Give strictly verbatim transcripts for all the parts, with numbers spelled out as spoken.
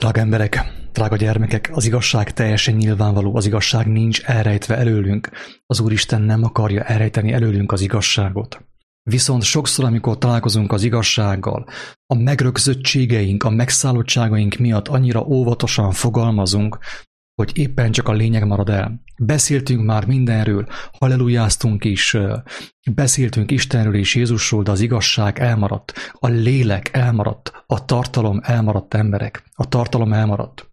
Drága emberek, drága gyermekek, az igazság teljesen nyilvánvaló, az igazság nincs elrejtve előlünk. Az Úristen nem akarja elrejteni előlünk az igazságot. Viszont sokszor, amikor találkozunk az igazsággal, a megrögzöttségeink, a megszállottságaink miatt annyira óvatosan fogalmazunk, hogy éppen csak a lényeg marad el. Beszéltünk már mindenről, hallelujáztunk is, beszéltünk Istenről és Jézusról, de az igazság elmaradt, a lélek elmaradt, a tartalom elmaradt, emberek, a tartalom elmaradt.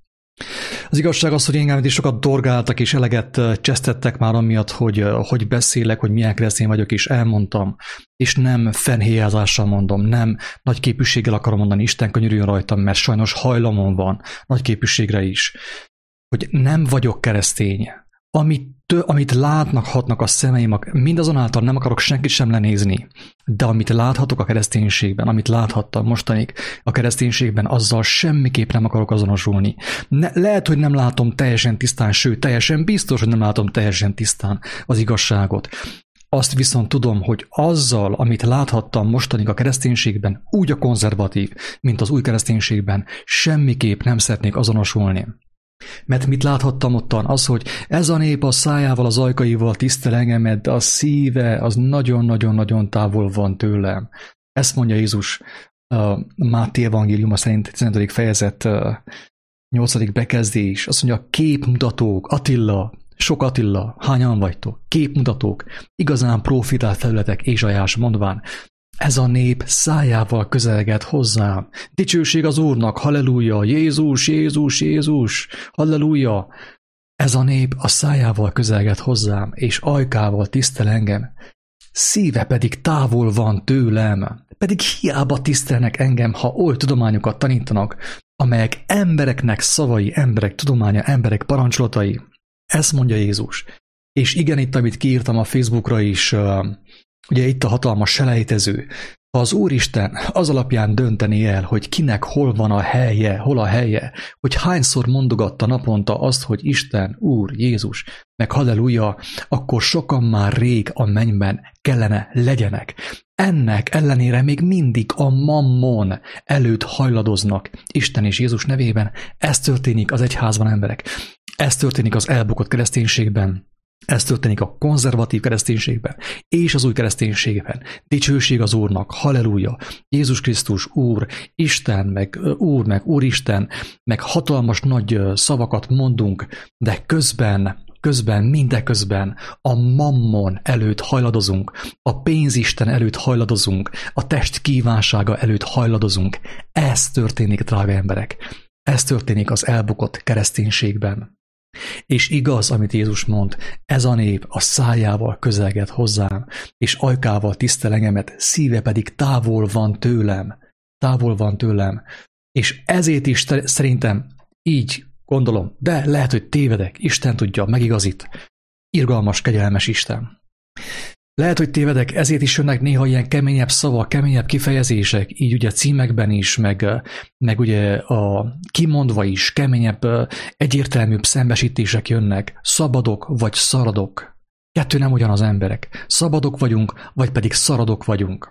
Az igazság az, hogy engem is sokat dorgáltak és eleget csesztettek már amiatt, hogy, hogy beszélek, hogy milyen keresztény vagyok, és elmondtam, és nem fennhéjázással mondom, nem nagy képűséggel akarom mondani, Isten könyörüljön rajtam, mert sajnos hajlamon van nagy képűségre is, hogy nem vagyok keresztény. Amit, amit látnak, hatnak a szemeim, mindazonáltal nem akarok senkit sem lenézni, de amit láthatok a kereszténységben, amit láthattam mostanig a kereszténységben, azzal semmiképp nem akarok azonosulni. Ne, lehet, hogy nem látom teljesen tisztán, sőt, teljesen biztos, hogy nem látom teljesen tisztán az igazságot. Azt viszont tudom, hogy azzal, amit láthattam mostanig a kereszténységben, úgy a konzervatív, mint az új kereszténységben, semmiképp nem szeretnék azonosulni. Mert mit láthattam ottan? Az, hogy ez a nép a szájával, az ajkaival tisztel engemet, de a szíve az nagyon-nagyon-nagyon távol van tőlem. Ezt mondja Jézus uh, Máté evangéliuma szerint tizenötödik fejezet uh, nyolcadik bekezdés. Azt mondja, képmutatók, Attila, sok Attila, hányan vagytok? Képmutatók, igazán profitált felületek Ézsaiás mondván, ez a nép szájával közelget hozzám. Dicsőség az Úrnak, halleluja, Jézus, Jézus, Jézus, halleluja. Ez a nép a szájával közelget hozzám, és ajkával tisztel engem. Szíve pedig távol van tőlem. Pedig hiába tisztelnek engem, ha oly tudományokat tanítanak, amelyek embereknek szavai, emberek tudománya, emberek parancsolatai. Ezt mondja Jézus. És igen, itt, amit kiírtam a Facebookra is, ugye itt a hatalmas selejtező. Ha az Úristen az alapján dönteni el, hogy kinek hol van a helye, hol a helye, hogy hányszor mondogatta naponta azt, hogy Isten, Úr, Jézus, meg halleluja, akkor sokan már rég a mennyben kellene legyenek. Ennek ellenére még mindig a mammon előtt hajladoznak Isten és Jézus nevében. Ez történik az egyházban, emberek. Ez történik az elbukott kereszténységben. Ez történik a konzervatív kereszténységben és az új kereszténységben. Dicsőség az Úrnak, halleluja, Jézus Krisztus, Úr, Isten, meg Úr, meg Úristen, meg hatalmas nagy szavakat mondunk, de közben, közben, mindeközben a mammon előtt hajladozunk, a pénzisten előtt hajladozunk, a test kívánsága előtt hajladozunk. Ez történik, drága emberek. Ez történik az elbukott kereszténységben. És igaz, amit Jézus mond, ez a nép a szájával közelget hozzám, és ajkával tisztel engemet, szíve pedig távol van tőlem. Távol van tőlem. És ezért is szerintem így gondolom, de lehet, hogy tévedek, Isten tudja, megigazít. Irgalmas, kegyelmes Isten. Lehet, hogy tévedek, ezért is jönnek néha ilyen keményebb szavak, keményebb kifejezések, így ugye címekben is, meg, meg ugye a kimondva is, keményebb, egyértelműbb szembesítések jönnek. Szabadok vagy szaradok. Kettő nem ugyanaz, emberek. Szabadok vagyunk, vagy pedig szaradok vagyunk.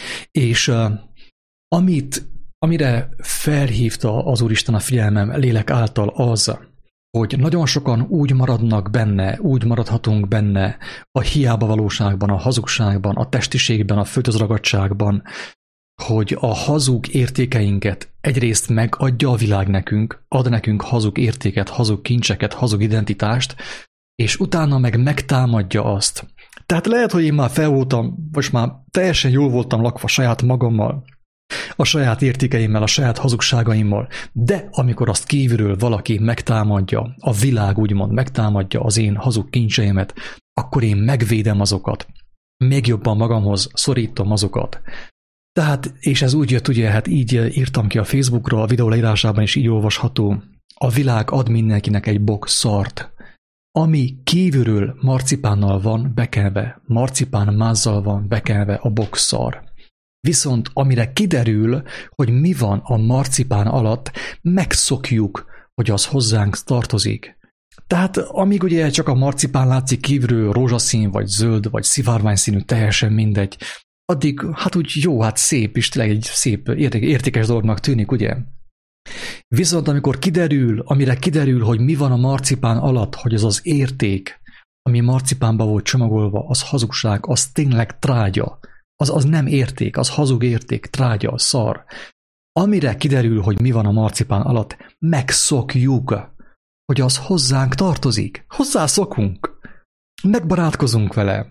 És uh, amit, amire felhívta az Úristen a figyelmem lélek által az, hogy nagyon sokan úgy maradnak benne, úgy maradhatunk benne a hiába valóságban, a hazugságban, a testiségben, a földhözragadtságban, hogy a hazug értékeinket egyrészt megadja a világ nekünk, ad nekünk hazug értéket, hazug kincseket, hazug identitást, és utána meg megtámadja azt. Tehát lehet, hogy én már fel voltam, most már teljesen jól voltam lakva saját magammal, a saját értékeimmel, a saját hazugságaimmal, de amikor azt kívülről valaki megtámadja, a világ úgymond megtámadja az én hazug kincseimet, akkor én megvédem azokat, még jobban magamhoz szorítom azokat. Tehát, és ez úgy jött, ugye, hát így írtam ki a Facebookra, a videó leírásában is így olvasható, a világ ad mindenkinek egy bok szart, ami kívülről marcipánnal van bekenve, marcipán mázzal van bekenve a bok szar. Viszont amire kiderül, hogy mi van a marcipán alatt, megszokjuk, hogy az hozzánk tartozik. Tehát amíg ugye csak a marcipán látszik kívülről rózsaszín, vagy zöld, vagy szivárványszínű, teljesen mindegy, addig hát úgy jó, hát szép is, tényleg egy szép, értékes dolognak tűnik, ugye? Viszont amikor kiderül, amire kiderül, hogy mi van a marcipán alatt, hogy az az érték, ami marcipánba volt csomagolva, az hazugság, az tényleg trágya. Az, az nem érték, az hazug érték, trágya, szar. Amire kiderül, hogy mi van a marcipán alatt, megszokjuk, hogy az hozzánk tartozik. Hozzászokunk. Megbarátkozunk vele.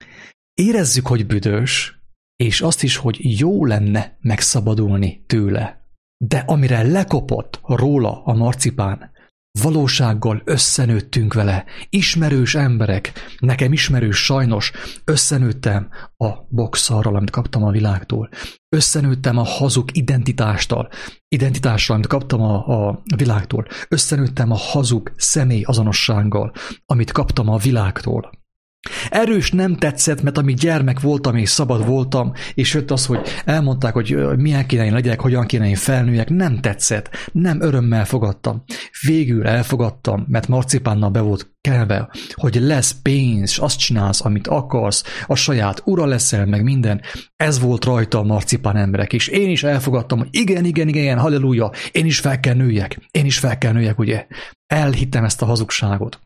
Érezzük, hogy büdös, és azt is, hogy jó lenne megszabadulni tőle. De amire lekopott róla a marcipán, valósággal összenőttünk vele. Ismerős emberek, nekem ismerős sajnos, összenőttem a bokszarral, amit kaptam a világtól. Összenőttem a hazug identitástól, identitással, amit kaptam a, a világtól. Összenőttem a hazug személy azonossággal, amit kaptam a világtól. Erős nem tetszett, mert amíg gyermek voltam és szabad voltam, és jött az, hogy elmondták, hogy milyen kéne én legyek, hogyan kéne én felnőjek, nem tetszett, nem örömmel fogadtam. Végül elfogadtam, mert marcipánnal be volt kelve, hogy lesz pénz, azt csinálsz, amit akarsz, a saját ura leszel, meg minden. Ez volt rajta a marcipán emberek, és én is elfogadtam, hogy igen, igen, igen, halleluja, én is fel kell nőjek, én is fel kell nőjek, ugye. Elhittem ezt a hazugságot.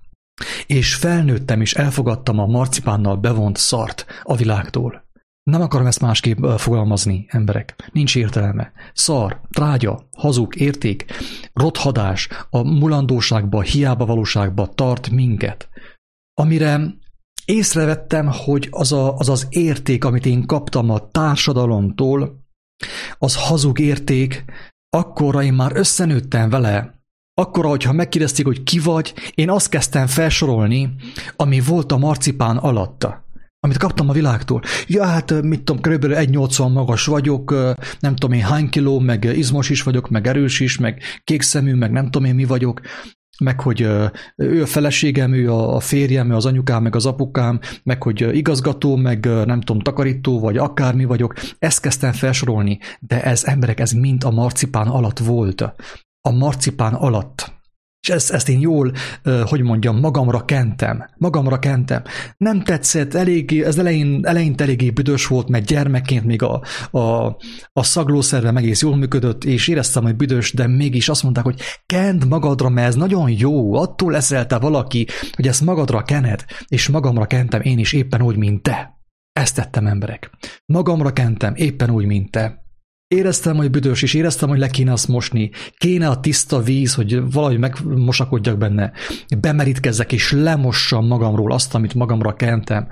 És felnőttem, és elfogadtam a marcipánnal bevont szart a világtól. Nem akarom ezt másképp fogalmazni, emberek. Nincs értelme. Szar, trágya, hazug, érték, rothadás, a mulandóságba, hiába valóságba tart minket. Amire észrevettem, hogy az, a, az az érték, amit én kaptam a társadalomtól, az hazug érték, akkorra én már összenőttem vele. Akkor, hogyha megkérdezték, hogy ki vagy, én azt kezdtem felsorolni, ami volt a marcipán alatta, amit kaptam a világtól. Ja, hát mit tudom, körülbelül egy nyolcvan magas vagyok, nem tudom én hány kiló, meg izmos is vagyok, meg erős is, meg kékszemű, meg nem tudom én mi vagyok, meg hogy ő a feleségem, ő a férjem, ő az anyukám, meg az apukám, meg hogy igazgató, meg nem tudom, takarító, vagy akármi vagyok. Ezt kezdtem felsorolni, de ez emberek, ez mind a marcipán alatt volt. A marcipán alatt. És ezt, ezt én jól, hogy mondjam, magamra kentem. Magamra kentem. Nem tetszett, eléggé, ez elején, eleinte eléggé büdös volt, mert gyermekként még a, a, a szaglószervem egész jól működött, és éreztem, hogy büdös, de mégis azt mondták, hogy kend magadra, mert ez nagyon jó, attól leszel te valaki, hogy ezt magadra kened, és magamra kentem én is éppen úgy, mint te. Ezt tettem, emberek. Magamra kentem éppen úgy, mint te. Éreztem, hogy büdös, és éreztem, hogy le kéne azt mosni. Kéne a tiszta víz, hogy valahogy megmosakodjak benne. Bemerítkezzek, és lemossam magamról azt, amit magamra kentem.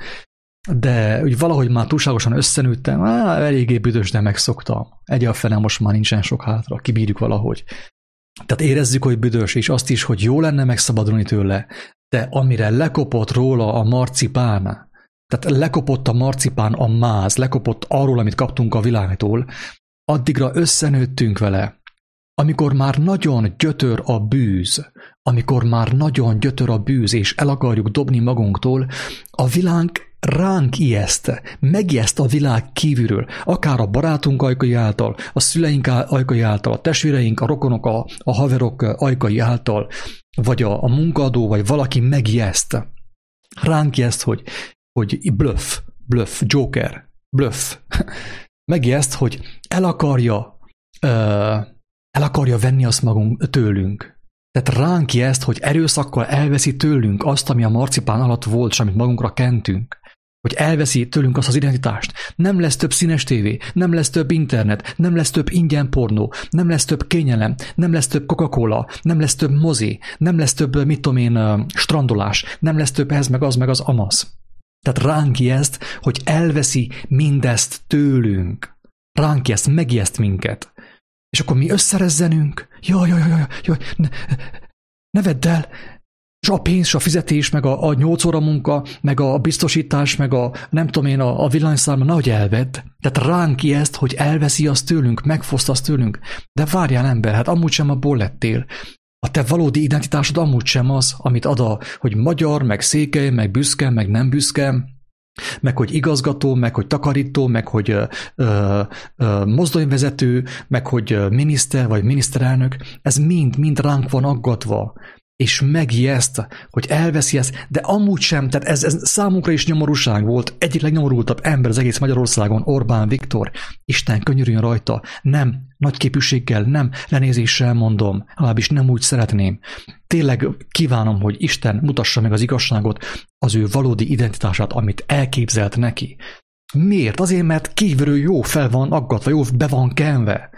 De úgy valahogy már túlságosan összenőttem, á, eléggé büdös, de megszoktam. Egyálfele most már nincsen sok hátra, kibírjuk valahogy. Tehát érezzük, hogy büdös, és azt is, hogy jó lenne megszabadulni tőle. De amire lekopott róla a marcipán, tehát lekopott a marcipán a máz, lekopott arról, amit kaptunk a világtól, addigra összenőttünk vele. Amikor már nagyon gyötör a bűz, amikor már nagyon gyötör a bűz, és el akarjuk dobni magunktól, a világ ránk ijeszt, megijeszt a világ kívülről, akár a barátunk ajkai által, a szüleink ajkai által, a testvéreink, a rokonok, a, a haverok ajkai által, vagy a, a munkaadó, vagy valaki megijeszt. Ránk ijeszt, hogy, hogy bluff, bluff, joker, bluff. Megijeszt, hogy el akarja, uh, el akarja venni azt magunk tőlünk. Tehát ránk ijeszt, hogy erőszakkal elveszi tőlünk azt, ami a marcipán alatt volt, és amit magunkra kentünk. Hogy elveszi tőlünk azt az identitást. Nem lesz több színes tévé, nem lesz több internet, nem lesz több ingyen pornó, nem lesz több kényelem, nem lesz több Coca-Cola, nem lesz több mozi, nem lesz több, mit tudom én, strandolás, nem lesz több ez, meg az, meg az amasz. Tehát ránk ijeszt, hogy elveszi mindezt tőlünk. Ránk ijeszt, megijeszt minket. És akkor mi összerezzenünk, jaj, jaj, jaj, jaj, ne, ne vedd el, és a pénz, a fizetés, meg a, a nyolc óra munka, meg a biztosítás, meg a nem tudom én, a, a villanyszámla, nehogy elvedd. Tehát ránk ijeszt, hogy elveszi azt tőlünk, megfoszt azt tőlünk. De várjál, ember, hát amúgy sem abból lettél. A te valódi identitásod amúgy sem az, amit ad a, hogy magyar, meg székely, meg büszke, meg nem büszke, meg hogy igazgató, meg hogy takarító, meg hogy ö, ö, ö, mozdonyvezető, meg hogy miniszter vagy miniszterelnök, ez mind, mind ránk van aggatva. és megijeszt, hogy elveszi ezt, de amúgy sem, tehát ez, ez számunkra is nyomorúság volt. Egyik legnyomorultabb ember az egész Magyarországon, Orbán Viktor. Isten könyörüljön rajta. Nem, nagyképűséggel, nem, lenézéssel mondom, legalábbis nem úgy szeretném. Tényleg kívánom, hogy Isten mutassa meg az igazságot, az ő valódi identitását, amit elképzelt neki. Miért? Azért, mert kívülről jó fel van aggatva, jó be van kenve.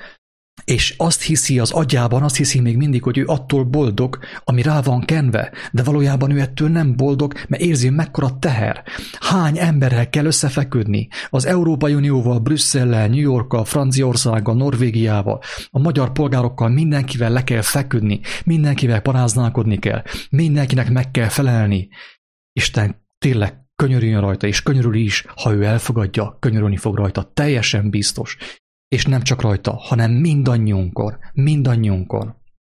És azt hiszi az agyában, azt hiszi még mindig, hogy ő attól boldog, ami rá van kenve, de valójában ő ettől nem boldog, mert érzi, mekkora teher. Hány emberrel kell összefeküdni? Az Európai Unióval, Brüsszellel, New Yorkkal, Franciaországgal, Norvégiával, a magyar polgárokkal, mindenkivel le kell feküdni, mindenkivel paráználkodni kell, mindenkinek meg kell felelni. Isten tényleg könyörüljön rajta, és könyörül is, ha ő elfogadja, könyörülni fog rajta, teljesen biztos. És nem csak rajta, hanem mindannyiunkon, mindannyiunkon.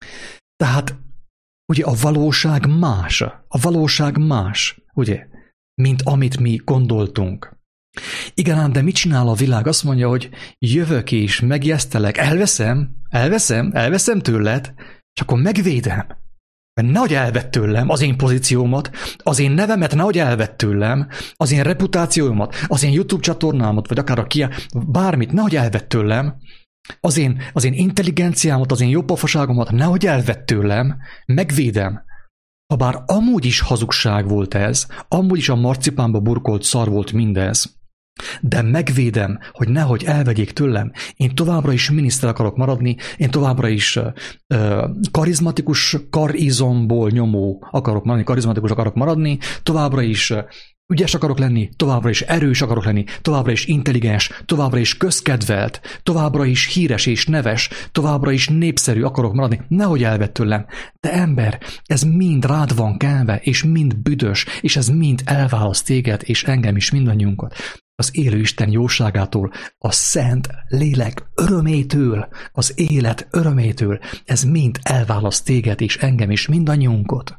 Tehát, ugye a valóság más, a valóság más, ugye, mint amit mi gondoltunk. Igen ám, de mit csinál a világ? Azt mondja, hogy jövök és megjesztelek, elveszem, elveszem, elveszem tőled, és akkor megvédem. Mert nehogy elvett tőlem az én pozíciómat, az én nevemet nehogy elvett tőlem, az én reputációmat, az én YouTube csatornámat, vagy akár a kia, bármit nehogy elvett tőlem, az én, az én intelligenciámat, az én jobbafaságomat nehogy elvett tőlem, megvédem. Habár amúgy is hazugság volt ez, amúgy is a marcipánba burkolt szar volt mindez, de megvédem, hogy nehogy elvegyék tőlem. Én továbbra is miniszter akarok maradni, én továbbra is uh, karizmatikus karizomból nyomó akarok maradni, karizmatikus akarok maradni, továbbra is uh, ügyes akarok lenni, továbbra is erős akarok lenni, továbbra is intelligens, továbbra is közkedvelt, továbbra is híres és neves, továbbra is népszerű akarok maradni, nehogy elvett tőlem. De ember, ez mind rád van kenve, és mind büdös, és ez mind elválaszt téged, és engem is, mindannyiunkat. Az élő Isten jóságától, a szent lélek örömétől, az élet örömétől, ez mind elválaszt téged és engem is, mindannyiunkat.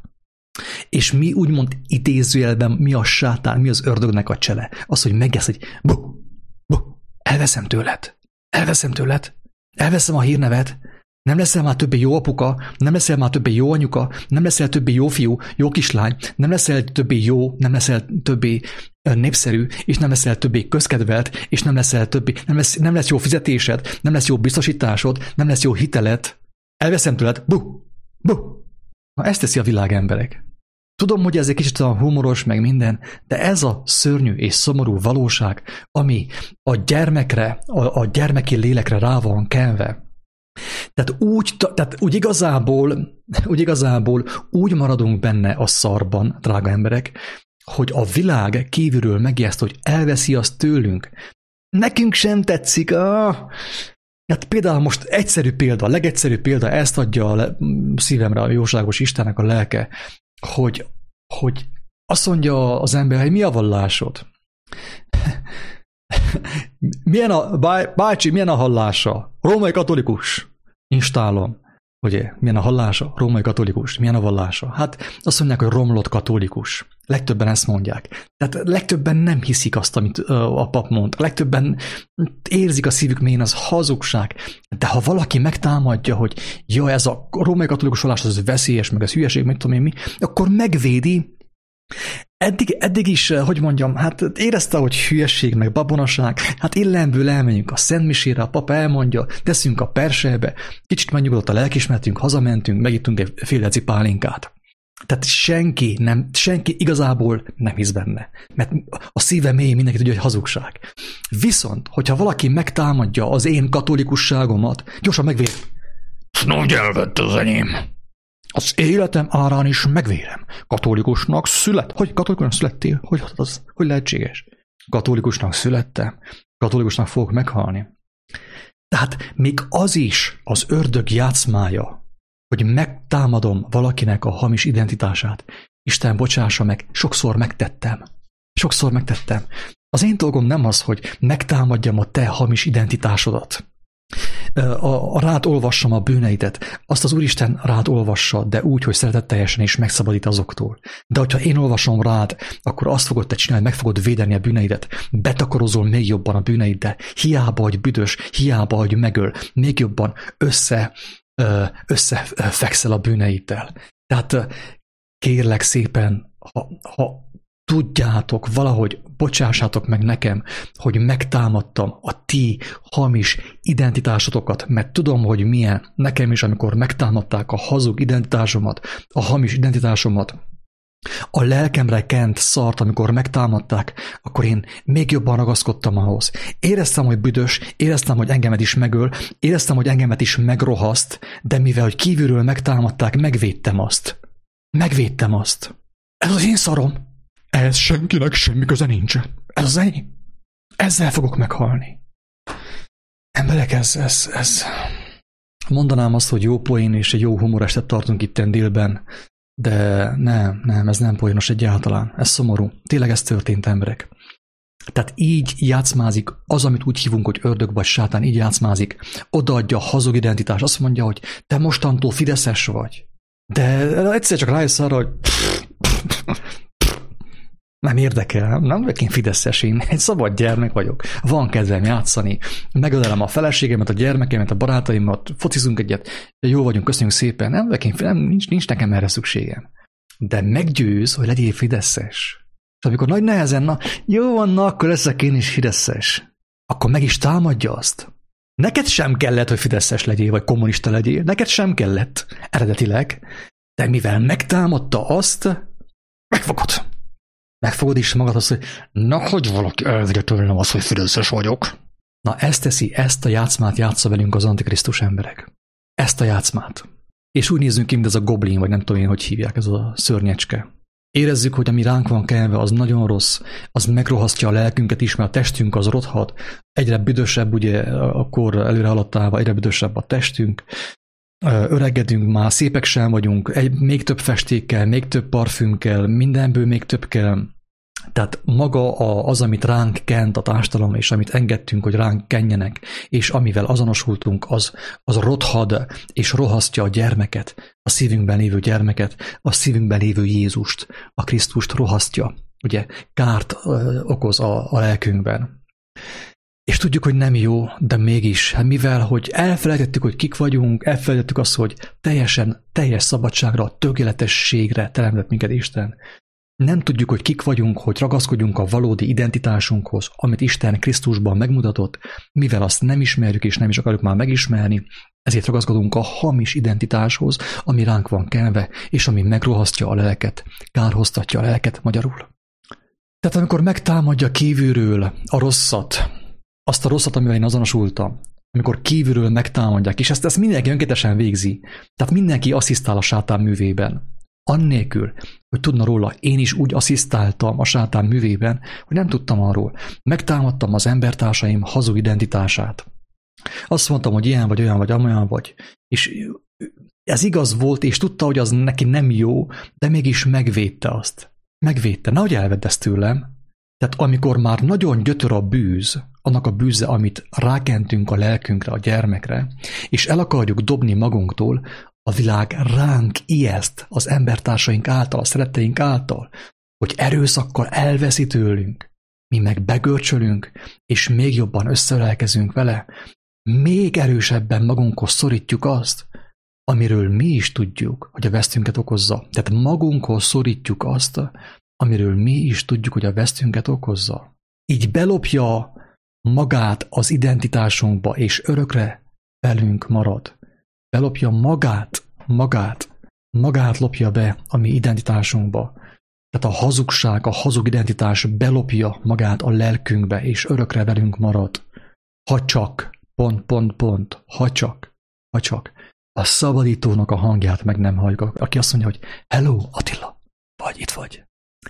És mi úgymond idézőjelben mi a sátán, mi az ördögnek a csele? Az, hogy megesz, hogy bu, bu, elveszem tőled, elveszem tőled, elveszem a hírnevet, nem leszel már többé jó apuka, nem leszel már többé jó anyuka, nem leszel többé jó fiú, jó kislány, nem leszel többé jó, nem leszel többé népszerű, és nem leszel többé közkedvelt, és nem leszel többé, nem lesz, nem lesz jó fizetésed, nem lesz jó biztosításod, nem lesz jó hiteled. Elveszem tőled, bu, bu. Na ezt teszi a világ, emberek. Tudom, hogy ez egy kicsit a humoros, meg minden, de ez a szörnyű és szomorú valóság, ami a gyermekre, a, a gyermeki lélekre rá van kenve. Tehát úgy, tehát úgy igazából, úgy igazából úgy maradunk benne a szarban, drága emberek, hogy a világ kívülről megijeszt, hogy elveszi azt tőlünk. Nekünk sem tetszik. Ah. Hát például most egyszerű példa, a legegyszerűbb példa, ezt adja a szívemre a jóságos Istennek a lelke, hogy, hogy azt mondja az ember, hogy mi a vallásod? Milyen a, bácsi, milyen a hallása? Római katolikus. Instálom. Ugye, milyen a hallása? Római katolikus. Milyen a vallása? Hát azt mondják, hogy romlott katolikus. Legtöbben ezt mondják. Tehát legtöbben nem hiszik azt, amit a pap mond. Legtöbben érzik a szívük mélyén, az hazugság. De ha valaki megtámadja, hogy jó, ez a római katolikus vallás, az veszélyes, meg ez hülyeség, meg tudom én mi, akkor megvédi. Eddig, eddig is, hogy mondjam, hát érezte, hogy hülyeség, meg babonaság, hát illenből elmegyünk a szentmisére, a papa elmondja, teszünk a perselybe, kicsit megnyugodott a lelkismeretünk, hazamentünk, megittunk egy fél deci pálinkát. Tehát senki, nem, senki igazából nem hisz benne, mert a szíve mély mindenki tudja, hogy hazugság. Viszont, hogyha valaki megtámadja az én katolikusságomat, gyorsan megvér. Nagy elvett az enyém. Az életem árán is megvérem. Katolikusnak szület. Hogy katolikusnak születtél? Hogy, az, hogy lehetséges? Katolikusnak születtem. Katolikusnak fogok meghalni. Tehát még az is az ördög játszmája, hogy megtámadom valakinek a hamis identitását. Isten bocsássa meg, sokszor megtettem. Sokszor megtettem. Az én dolgom nem az, hogy megtámadjam a te hamis identitásodat. A, a rád olvassam a bűneidet, azt az Úristen rád olvassa, de úgy, hogy szeretetteljesen és megszabadít azoktól. De hogyha én olvasom rád, akkor azt fogod te csinálni, meg fogod védeni a bűneidet. Betakarozol még jobban a bűneiddel. Hiába, hogy büdös, hiába, hogy megöl, még jobban össze, összefekszel a bűneiddel. Tehát kérlek szépen, ha, ha tudjátok, valahogy bocsássátok meg nekem, hogy megtámadtam a ti hamis identitásotokat, mert tudom, hogy milyen nekem is, amikor megtámadták a hazug identitásomat, a hamis identitásomat, a lelkemre kent szart, amikor megtámadták, akkor én még jobban ragaszkodtam ahhoz. Éreztem, hogy büdös, éreztem, hogy engemet is megöl, éreztem, hogy engemet is megrohaszt, de mivel, hogy kívülről megtámadták, megvédtem azt. Megvédtem azt. Ez az én szarom. Ez senkinek semmi köze nincsen. Ez az enyém. Ezzel fogok meghalni. Emberek, ez, ez, ez... Mondanám azt, hogy jó poén és egy jó humorestet tartunk itten délben, de nem, nem, ez nem poénos egyáltalán. Ez szomorú. Tényleg ez történt, emberek. Tehát így játszmázik az, amit úgy hívunk, hogy ördög vagy sátán, így játszmázik. Odaadja a hazug identitást. Azt mondja, hogy te mostantól fideszes vagy. De egyszer csak rájössz arra, hogy nem érdekel, nem vagyok én fideszes, én egy szabad gyermek vagyok. Van kedvem játszani, megölelem a feleségemet, a gyermekemet, a barátaimat, focizunk egyet, jó vagyunk, köszönjük szépen. Nem vagyok én, nem, nincs, nincs nekem erre szükségem. De meggyőz, hogy legyél fideszes. És amikor nagy nehezen, na jó van, na akkor leszek én is fideszes. Akkor meg is támadja azt. Neked sem kellett, hogy fideszes legyél, vagy kommunista legyél. Neked sem kellett, eredetileg. De mivel megtámadta azt, megfogod. Megfogod is magad azt, hogy na, hogy valaki elvegye tőlem azt, hogy fideszes vagyok. Na, ezt teszi, ezt a játszmát játsza velünk az Antikrisztus emberek. Ezt a játszmát. És úgy nézzünk ki, mint ez a goblin, vagy nem tudom én, hogy hívják, ez a szörnyecske. Érezzük, hogy ami ránk van kelve, az nagyon rossz, az megrohasztja a lelkünket is, mert a testünk az rothat. Egyre büdösebb, ugye, akkor előre haladtálva, egyre büdösebb a testünk. Öregedünk már, szépek sem vagyunk, egy, még több festékkel, még több parfümkel, mindenből még több kell. Tehát maga az, amit ránk kent a társadalom, és amit engedtünk, hogy ránk kenjenek, és amivel azonosultunk, az, az rothad, és rohasztja a gyermeket, a szívünkben lévő gyermeket, a szívünkben lévő Jézust, a Krisztust rohasztja, ugye kárt ö, okoz a, a lelkünkben. És tudjuk, hogy nem jó, de mégis, mivel, hogy elfelejtettük, hogy kik vagyunk, elfelejtettük azt, hogy teljesen, teljes szabadságra, tökéletességre teremtett minket Isten. Nem tudjuk, hogy kik vagyunk, hogy ragaszkodjunk a valódi identitásunkhoz, amit Isten Krisztusban megmutatott, mivel azt nem ismerjük és nem is akarjuk már megismerni, ezért ragaszkodunk a hamis identitáshoz, ami ránk van kelve, és ami megrohasztja a lelket, kárhoztatja a lelket magyarul. Tehát amikor megtámadja kívülről a rosszat, azt a rosszat, amivel én azonosultam, amikor kívülről megtámadják, és ezt, ezt mindenki önkéntesen végzi, tehát mindenki asszisztál a sátán művében. Annélkül, hogy tudna róla, én is úgy asszisztáltam a sátán művében, hogy nem tudtam arról. Megtámadtam az embertársaim hazug identitását. Azt mondtam, hogy ilyen vagy, olyan vagy, amolyan vagy. És ez igaz volt, és tudta, hogy az neki nem jó, de mégis megvédte azt. Megvédte. Nehogy elvedd ezt tőlem. Tehát amikor már nagyon gyötör a bűz, annak a bűze, amit rákentünk a lelkünkre, a gyermekre, és el akarjuk dobni magunktól, a világ ránk ijeszt az embertársaink által, a szeretteink által, hogy erőszakkal elveszi tőlünk, mi meg begörcsölünk, és még jobban összeölelkezünk vele, még erősebben magunkhoz szorítjuk azt, amiről mi is tudjuk, hogy a vesztünket okozza. Tehát magunkhoz szorítjuk azt, amiről mi is tudjuk, hogy a vesztünket okozza. Így belopja magát az identitásunkba, és örökre velünk marad. Belopja magát, magát, magát lopja be a mi identitásunkba. Tehát a hazugság, a hazug identitás belopja magát a lelkünkbe, és örökre velünk marad. Ha csak, pont, pont, pont, ha csak, ha csak a szabadítónak a hangját meg nem halljuk, aki azt mondja, hogy hello, Attila, vagy itt vagy.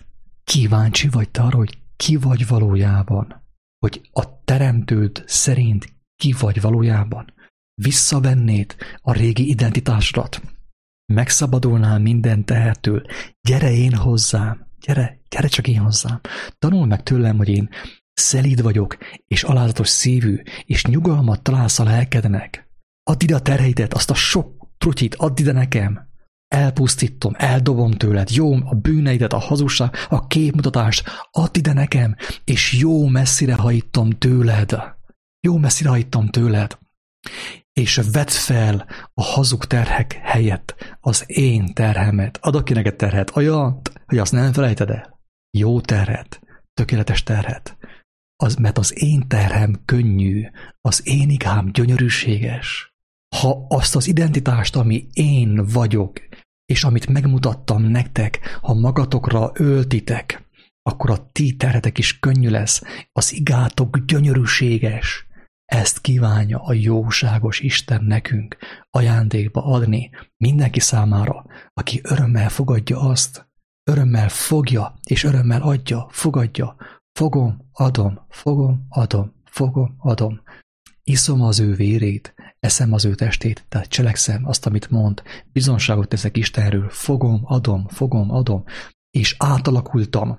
Kíváncsi vagy te arra, hogy ki vagy valójában, hogy a teremtőd szerint ki vagy valójában. Visszavennéd a régi identitásodat, megszabadulnál minden tehertől, gyere én hozzám, gyere, gyere csak én hozzám, tanulj meg tőlem, hogy én szelíd vagyok, és alázatos szívű, és nyugalmat találsz a lelkednek. Add ide a terheidet, azt a sok trutyit, add ide nekem, elpusztítom, eldobom tőled, jó, a bűneidet, a hazugság, a képmutatást, add ide nekem, és jó messzire hajítom tőled, jó messzire hajítom tőled. és vedd fel a hazug terhek helyett az én terhemet. Adok ki neked terhet, olyat, hogy azt nem felejted el. Jó terhet, tökéletes terhet. Az, mert az én terhem könnyű, az én igám gyönyörűséges. Ha azt az identitást, ami én vagyok, és amit megmutattam nektek, ha magatokra öltitek, akkor a ti terhetek is könnyű lesz, az igátok gyönyörűséges. Ezt kívánja a jóságos Isten nekünk ajándékba adni mindenki számára, aki örömmel fogadja azt, örömmel fogja és örömmel adja, fogadja, fogom, adom, fogom, adom, fogom, adom. Iszom az ő vérét, eszem az ő testét, tehát cselekszem azt, amit mond, bizonságot teszek Istenről, fogom, adom, fogom, adom, és átalakultam,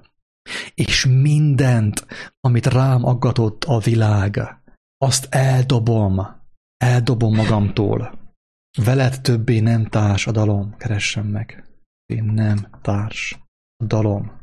és mindent, amit rám aggatott a világ, azt eldobom, eldobom magamtól. Veled többé nem társ a dalom, keressem meg. Én nem társ a dalom.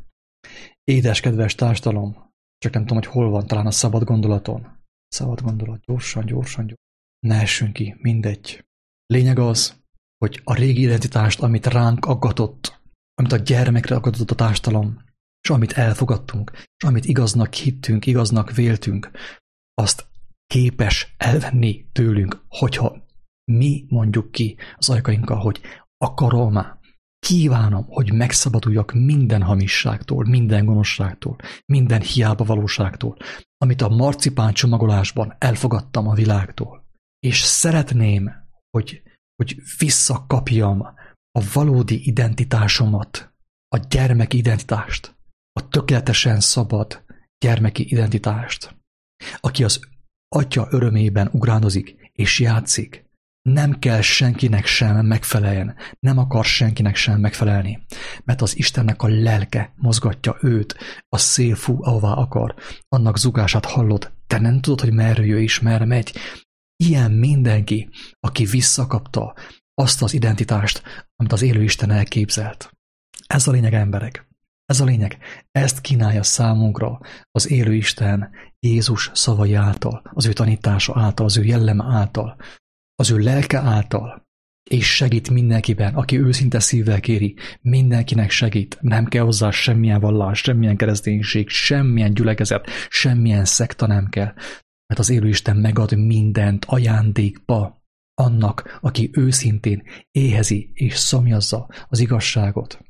Édes, kedves társdalom, csak nem tudom, hogy hol van, talán a szabad gondolaton. Szabad gondolat, gyorsan, gyorsan, gyorsan. Ne essünk ki, mindegy. Lényeg az, hogy a régi identitást, amit ránk aggatott, amit a gyermekre aggatott a társadalom, és amit elfogadtunk, és amit igaznak hittünk, igaznak véltünk, azt képes elvenni tőlünk, hogyha mi mondjuk ki az ajkainkkal, hogy akarom, kívánom, hogy megszabaduljak minden hamisságtól, minden gonoszságtól, minden hiába valóságtól, amit a marcipán csomagolásban elfogadtam a világtól. És szeretném, hogy, hogy visszakapjam a valódi identitásomat, a gyermeki identitást, a tökéletesen szabad gyermeki identitást, aki az Atya örömében ugránozik és játszik. Nem kell senkinek sem megfeleljen, nem akar senkinek sem megfelelni, mert az Istennek a lelke mozgatja őt, a szél fú, ahová akar, annak zugását hallod, te nem tudod, hogy merről jöjj és merre megy. Ilyen mindenki, aki visszakapta azt az identitást, amit az élő Isten elképzelt. Ez a lényeg, emberek. Ez a lényeg. Ezt kínálja számunkra az élő Isten Jézus szavai által, az ő tanítása által, az ő jelleme által, az ő lelke által, és segít mindenkiben, aki őszinte szívvel kéri, mindenkinek segít, nem kell hozzá semmilyen vallás, semmilyen kereszténység, semmilyen gyülekezet, semmilyen szekta nem kell, mert az élő Isten megad mindent ajándékba annak, aki őszintén éhezi és szomjazza az igazságot.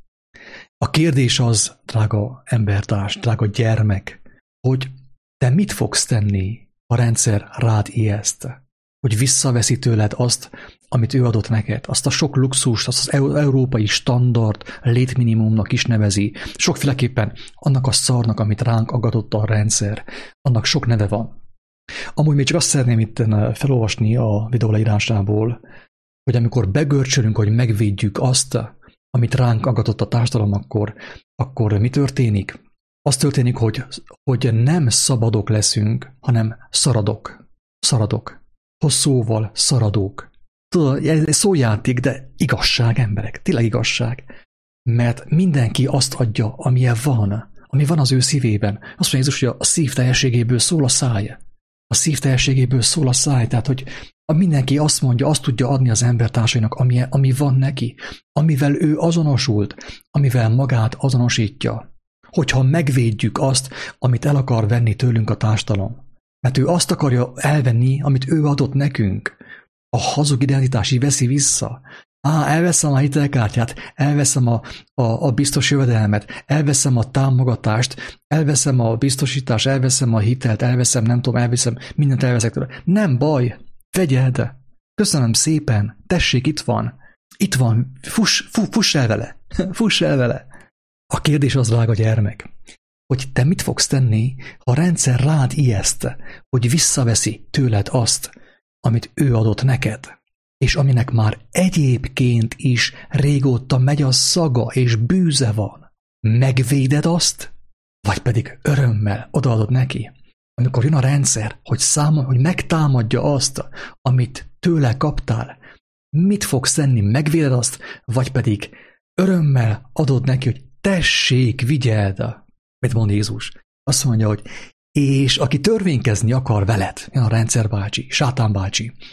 A kérdés az, drága embertárs, drága gyermek, hogy te mit fogsz tenni, ha a rendszer rád ijeszt, hogy visszaveszi tőled azt, amit ő adott neked, azt a sok luxust, azt az európai standard létminimumnak is nevezi, sokféleképpen annak a szarnak, amit ránk aggatott a rendszer, annak sok neve van. Amúgy még csak azt szeretném itt felolvasni a videó leírásából, hogy amikor begörcsölünk, hogy megvédjük azt, amit ránk aggatott a társadalom, akkor, akkor mi történik? Az történik, hogy, hogy nem szabadok leszünk, hanem szaradok. Szaradok. Hosszúval szaradók. Tudod, ez szójáték, de igazság, emberek. Tényleg igazság. Mert mindenki azt adja, amilyen van. Ami van az ő szívében. Azt mondja Jézus, hogy a szív teljességéből szól a száj. A szív teljességéből szól a száj. Tehát, hogy a mindenki azt mondja, azt tudja adni az embertársainak, ami, ami van neki. Amivel ő azonosult. Amivel magát azonosítja. Hogyha megvédjük azt, amit el akar venni tőlünk a társadalom. Mert ő azt akarja elvenni, amit ő adott nekünk. A hazug identitás így veszi vissza. Á, elveszem a hitelkártyát, elveszem a, a, a biztos jövedelmet, elveszem a támogatást, elveszem a biztosítást, elveszem a hitelt, elveszem, nem tudom, elveszem, mindent elveszek tőle. Nem baj, vegyed. Köszönöm szépen, tessék, itt van. Itt van, fuss, fuss, fuss el vele. Fuss el vele. A kérdés az, drága gyermek, hogy te mit fogsz tenni, ha a rendszer rád ijeszt, hogy visszaveszi tőled azt, amit ő adott neked, és aminek már egyébként is régóta megy a szaga és bűze van. Megvéded azt, vagy pedig örömmel odaadod neki, amikor jön a rendszer, hogy számol, hogy megtámadja azt, amit tőle kaptál. Mit fogsz tenni, megvéded azt, vagy pedig örömmel adod neki, hogy tessék, vigyeld. Mit mond Jézus? Azt mondja, hogy és aki törvénykezni akar veled, jön a rendszer bácsi, sátán bácsi,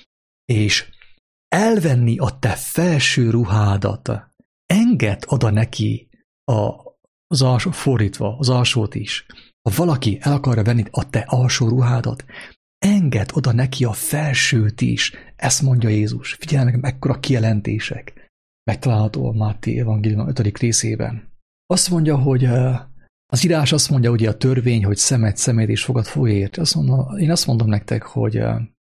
és elvenni a te felső ruhádat, engedd oda neki a, az alsó, fordítva, az alsót is. Ha valaki el akarja venni a te alsó ruhádat, engedd oda neki a felsőt is. Ezt mondja Jézus. Figyelj meg, mekkora kijelentések. Megtalálható a Máté evangélium ötödik részében. Azt mondja, hogy az írás azt mondja, ugye a törvény, hogy szemed szemed és fogad fogért. Azt mondom, én azt mondom nektek, hogy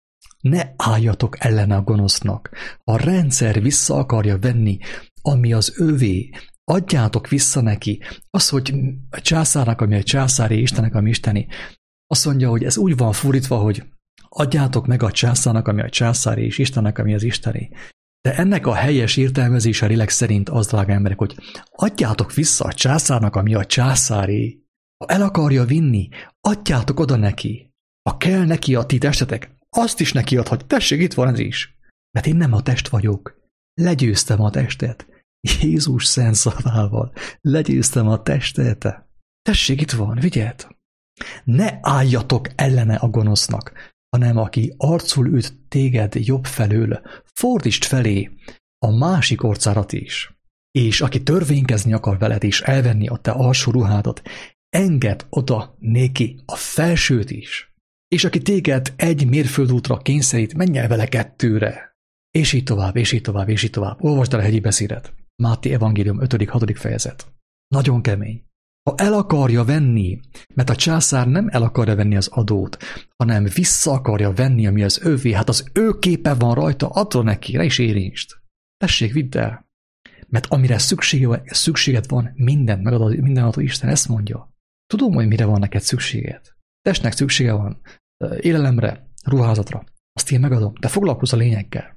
ne álljatok ellene a gonosznak. Ha a rendszer vissza akarja venni, ami az övé, adjátok vissza neki. Az, hogy a császárnak, ami a császári, Istennek, ami isteni. Azt mondja, hogy ez úgy van fordítva, hogy adjátok meg a császárnak, ami a császári, és Istennek, ami az isteni. De ennek a helyes értelmezése lélek szerint az, drága emberek, hogy adjátok vissza a császárnak, ami a császári. Ha el akarja vinni, adjátok oda neki. Ha kell neki a ti testetek, azt is neki adhat. Tessék, itt van ez is. Mert én nem a test vagyok. Legyőztem a testet. Jézus szent szavával. Legyőztem a testet. Tessék, itt van, vigyed. Ne álljatok ellene a gonosznak, hanem aki arcul üt téged jobb felől, fordítsd felé a másik orcárat is. És aki törvénykezni akar veled és elvenni a te alsó ruhádat, engedd oda néki a felsőt is. És aki téged egy mérföldútra kényszerít, menj el vele kettőre. És így tovább, és így tovább, és így tovább. Olvasd el a hegyi beszédet. Máté evangélium ötödik hatodik fejezet. Nagyon kemény. Ha el akarja venni, mert a császár nem el akarja venni az adót, hanem vissza akarja venni, ami az övé, hát az ő képe van rajta, adja neki, ne is érintsd. Tessék, vidd el. Mert amire szüksége, szükséged van, mindent megadod, mindenható Isten, ezt mondja. Tudom, hogy mire van neked szükséged. Testnek szüksége van élelemre, ruházatra. Azt én megadom, de foglalkozz a lényeggel.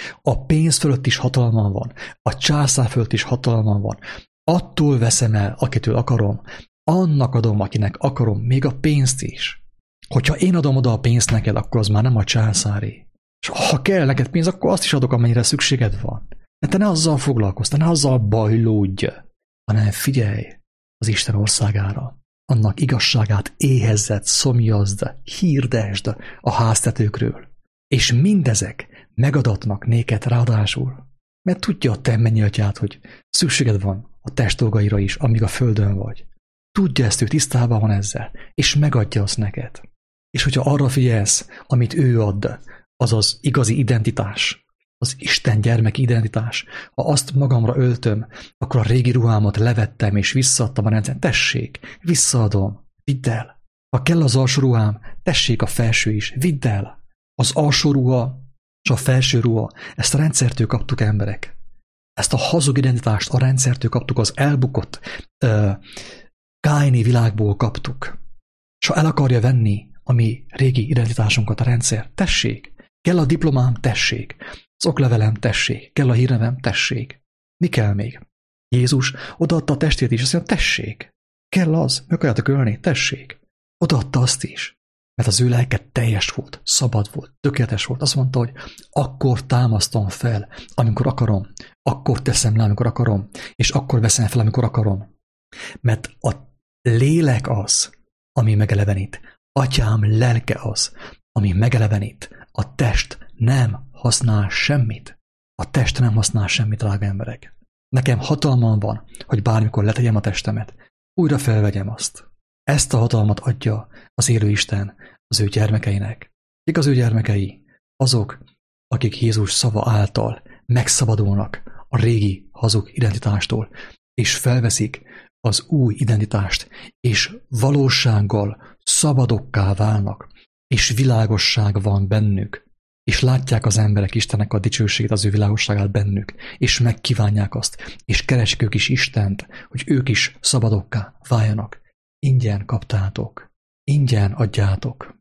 A pénz fölött is hatalmam van, a császár fölött is hatalmam van. Attól veszem el, akitől akarom, annak adom, akinek akarom, még a pénzt is. Hogyha én adom oda a pénzt neked, akkor az már nem a császári. És ha kell neked pénz, akkor azt is adok, amennyire szükséged van. De te ne azzal foglalkozz, te ne azzal bajlódj, hanem figyelj az Isten országára. Annak igazságát éhezzed, szomjazd, hirdesd a háztetőkről. És mindezek megadatnak néked ráadásul. Mert tudja a te mennyi atyád, hogy szükséged van a test dolgaira is, amíg a földön vagy. Tudja ezt, ő tisztában van ezzel, és megadja azt neked. És hogyha arra figyelsz, amit ő ad, az az igazi identitás, az Isten gyermek identitás, ha azt magamra öltöm, akkor a régi ruhámat levettem, és visszaadtam a rendszert. Tessék, visszaadom, vidd el. Ha kell az alsó ruhám, tessék a felső is, vidd el. Az alsó ruha és a felső ruha, ezt a rendszertől kaptuk, emberek. Ezt a hazug identitást a rendszertől kaptuk, az elbukott uh, káini világból kaptuk. És ha el akarja venni a mi régi identitásunkat a rendszer, tessék. Kell a diplomám, tessék. Az oklevelem, tessék. Kell a hírnevem, tessék. Mi kell még? Jézus odaadta a testét is, azt mondja, tessék. Kell az, meg akarjátok ölni, tessék. Odaadta azt is. Mert az ő lelke teljes volt, szabad volt, tökéletes volt. Azt mondta, hogy akkor támasztom fel, amikor akarom, akkor teszem le, amikor akarom, és akkor veszem fel, amikor akarom. Mert a lélek az, ami megelevenít. Atyám lelke az, ami megelevenít. A test nem használ semmit. A test nem használ semmit, drága emberek. Nekem hatalmam van, hogy bármikor letegyem a testemet, újra felvegyem azt. Ezt a hatalmat adja az élő Isten az ő gyermekeinek. Kik az ő gyermekei? Azok, akik Jézus szava által megszabadulnak a régi hazug identitástól, és felveszik az új identitást, és valósággal szabadokká válnak, és világosság van bennük, és látják az emberek Istennek a dicsőségét, az ő világosságát bennük, és megkívánják azt, és keresik ők is Istent, hogy ők is szabadokká váljanak. Ingyen kaptátok, ingyen adjátok.